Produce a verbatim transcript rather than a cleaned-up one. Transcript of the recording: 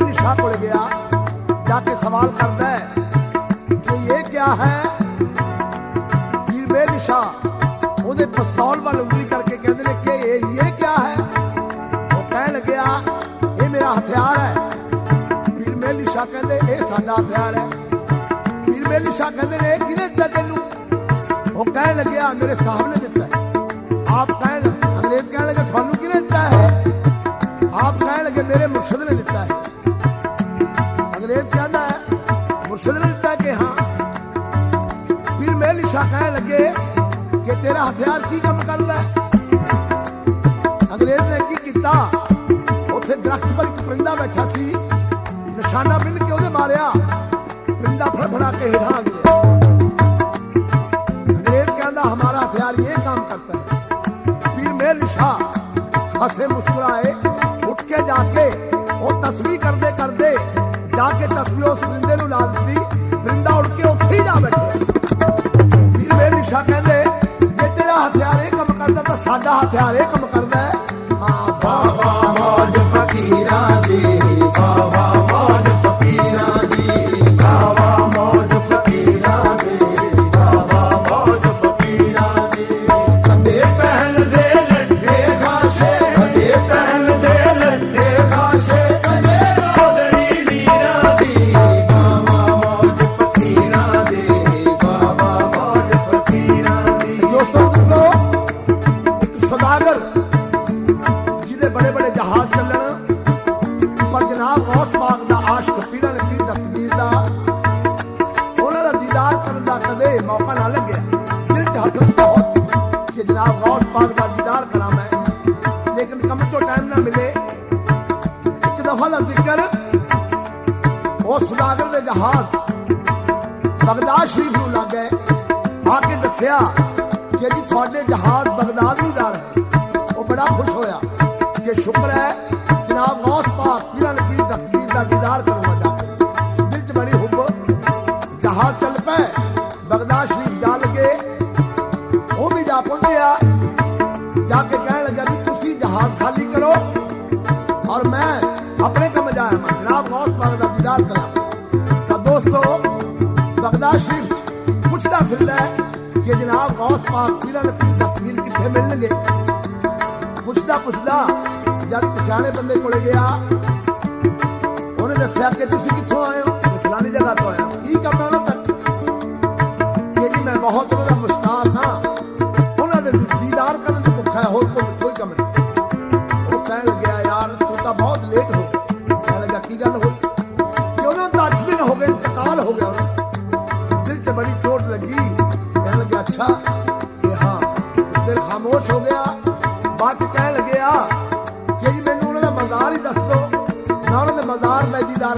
मेहली शाह को गया, जाके सवाल करता है कि ये क्या है। पीर मेहली शाह उहदे पिस्तौल वाल उंगली करके कहते हैं कि ये ये क्या है। वो कह लग्या ये मेरा हथियार है। पीर मेहली शाह कहते ये साडा हथियार है। पीर मेहली शाह कहते ने किने दिता तेनू। वो कह लग्या मेरे साहब ने दिता है। आप कह अंग्रेज कह लगे थानू किने दिता है। आप कह लगे मेरे मुर्शद ने दिता है। अंग्रेज कहता है मुर्शद ने दिता कि हाँ। पीर मेहली शाह कह लगे कि तेरा हथियार की काम करता है। अंग्रेज ने की किता, उथे दरख्त पर एक परिंदा बैठा सी, निशाना बिन के उहदे मारिया, परिंदा फड़फड़ा के हेठा आ गया। अंग्रेज कहता हमारा हथियार ये काम करता है। पीर मेहली शाह हंसे मुस्कुराए, उठ के जाके वो तस्बीह करदे करदे जाके तस्बीह उस परिंदे नूं ला दी। परिंदा उड़ के उत्थे ही जा बैठे। पीर मेहली शाह कहते जे तेरा हथियार ये काम करदा तां साडा हथियार ये काम करदा है। हाँ बाबा मौज फकीरा दी, बाबा मौज फकीरा दी, बाबा मौज फकीरा दी, बाबा मौज फकीरा दी। कदे पहन दे लट्ठे खाशे, कदे पहन दे लट्ठे खाशे, कदे खोदड़ी वीरा दी, बाबा मौज फकीरा दी, बाबा मौज फकीरा दी। दोस्तों को एक सौदागर जिहदे बड़े बड़े जहाज चलन, पर जनाब गौस पाक दा आशिक पीरां ने पीर दस्तगीर दा उन्हां दा दीदार करन दा कदे मौका ना लग्या। दिल च हसरत बहुत कि जनाब गौस पाक दा दीदार करां मैं, लेकिन कम तो टाइम ना मिले। एक दफा दा जिक्र उस सौदागर दे जहाज बगदाद शरीफ नूं लग गए। आके दस्सिया कि जी थोड़े जहाज बगदाद नूं जा रहे। वो बड़ा खुश होया कि शुक्र है जनाब गौस पाक पीरां ने पीर दस्तगीर दा दीदार करूंगा जाके। दिल च बड़ी हुब। जहाज चल पे बगदाद शरीफ जा लगे। वो भी जा पहुंचया, जाके कहने लगा भी तुसी जहाज खाली करो और मैं अपने कम जाया मैं जनाब गौस पाक दा दीदार करा। तो दोस्तों बगदाद शरीफ पुछदा फिरदा है कि जनाब गौस पाक पीरां ने पीर दस्तगीर किथे मिलणगे। पुछदा पुछदा जद पछाणे बंदे कोले गया, उन्हें दस्सिया कि तुसी कित्थों आए हो। फलानी जगह तो आया। की करना उन्होंने तक कि जी मैं बहुत उन्होंने मुश्ताक हाँ, उन्होंने दीदार करने को भुखा है, होर कोई कम नहीं। वो कहने लगे यार तू तो बहुत लेट हो। कहने लगा की गल हुई कि उन्होंने तो अठ दिन हो गए, इंतकाल हो गया उन्होंने। दिल च बड़ी चोट लगी। कहने लगे अच्छा कि हाँ। दिल खामोश हो गया। बाद कहने लगे आ